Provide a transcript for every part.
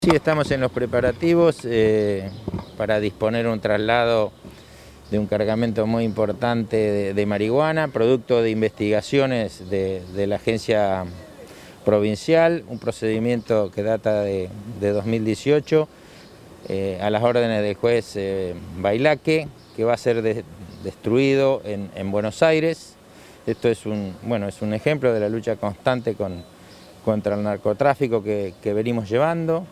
Sí, estamos en los preparativos para disponer un traslado de un cargamento muy importante de marihuana, producto de investigaciones de la agencia provincial, un procedimiento que data de 2018, a las órdenes del juez Bailaque, que va a ser destruido en Buenos Aires. Esto es un ejemplo de la lucha constante contra el narcotráfico que venimos llevando.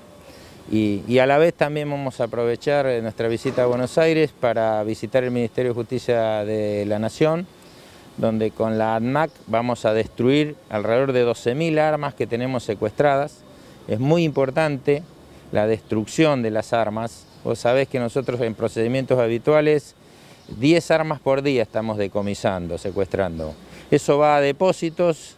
Y a la vez también vamos a aprovechar nuestra visita a Buenos Aires para visitar el Ministerio de Justicia de la Nación, donde con la ANMAC vamos a destruir alrededor de 12.000 armas que tenemos secuestradas. Es muy importante la destrucción de las armas. Vos sabés que nosotros en procedimientos habituales 10 armas por día estamos decomisando, secuestrando. Eso va a depósitos.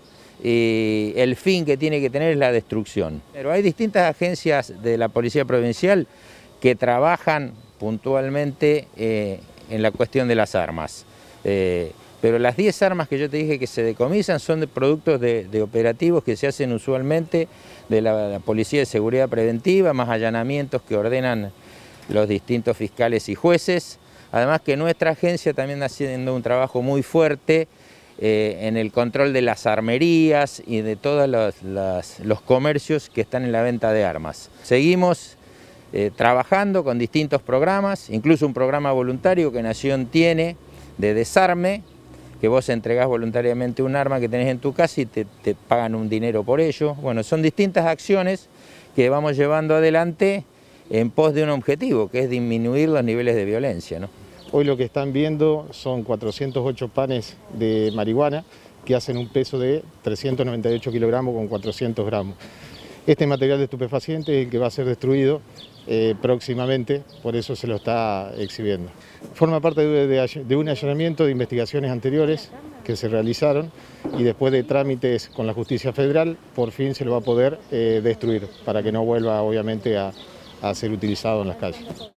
Y el fin que tiene que tener es la destrucción. Pero hay distintas agencias de la Policía Provincial que trabajan puntualmente en la cuestión de las armas. Pero las 10 armas que yo te dije que se decomisan son de productos de operativos que se hacen usualmente de la Policía de Seguridad Preventiva, más allanamientos que ordenan los distintos fiscales y jueces. Además que nuestra agencia también está haciendo un trabajo muy fuerte en el control de las armerías y de todos los comercios que están en la venta de armas. Seguimos trabajando con distintos programas, incluso un programa voluntario que Nación tiene de desarme, que vos entregás voluntariamente un arma que tenés en tu casa y te pagan un dinero por ello. Bueno, son distintas acciones que vamos llevando adelante en pos de un objetivo, que es disminuir los niveles de violencia, ¿no? Hoy lo que están viendo son 408 panes de marihuana que hacen un peso de 398 kilogramos con 400 gramos. Este material de estupefaciente es el que va a ser destruido próximamente, por eso se lo está exhibiendo. Forma parte de un allanamiento de investigaciones anteriores que se realizaron y después de trámites con la justicia federal, por fin se lo va a poder destruir para que no vuelva obviamente a ser utilizado en las calles.